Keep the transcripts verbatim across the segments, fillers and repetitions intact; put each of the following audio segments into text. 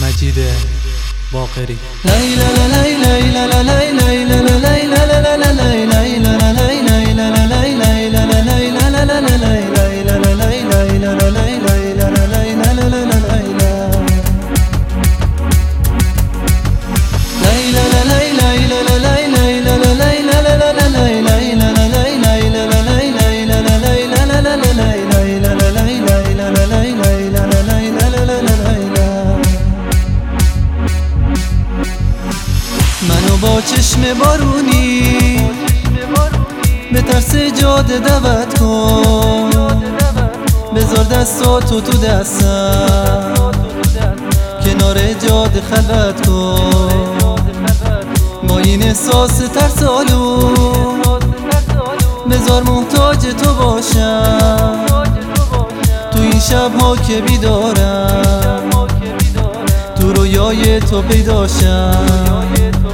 مجید باقری. منو با چشم بارونی به ترس جاده دعوت کن، بذار دستاتو تو دستم کنار جاده خلوت کن. با این احساس ترسالو بذار محتاج تو باشم، تو این شب‌ها که بیدارم تو رویای تو پیداشم.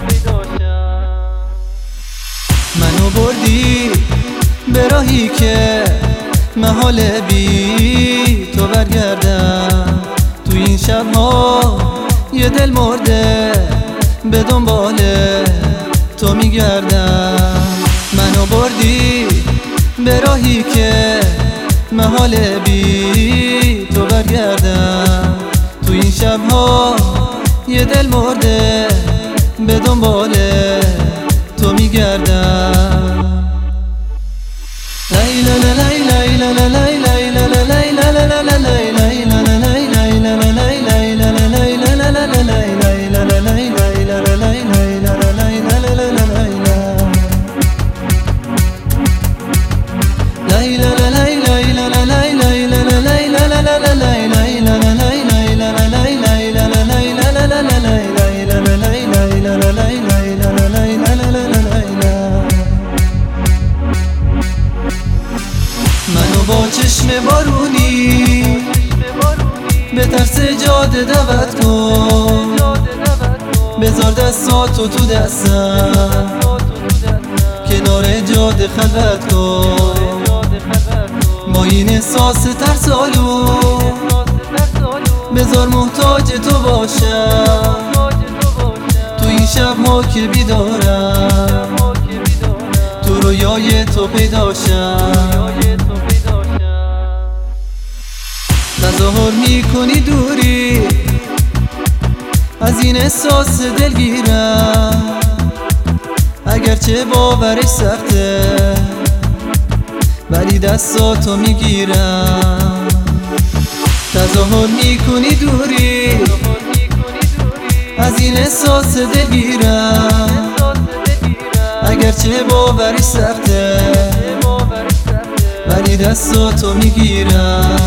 منو بردی به راهی که محال بی تو برگردم، تو این شب‌ها یه دل مرده به دنبال تو میگردم. منو بردی به راهی که محال بی تو برگردم، تو این شب‌ها یه دل مرده به دنبال تو میگردم. منو با چشم بارونی به ترس جاده دعوت کن، بذار دستاتو تو دستم کنار جاده خلوت کن. با این احساس ترسالو بذار محتاج تو باشم، تو این شب‌ها که بیدارم تو رویای تو پیداشم. تظاهر میکنی دوری از این احساس دلگیرم، اگرچه باورش سخته ولی دستاتو میگیرم. تظاهر میکنی دوری از این احساس دلگیرم، اگرچه باورش سخته ولی دستاتو میگیرم.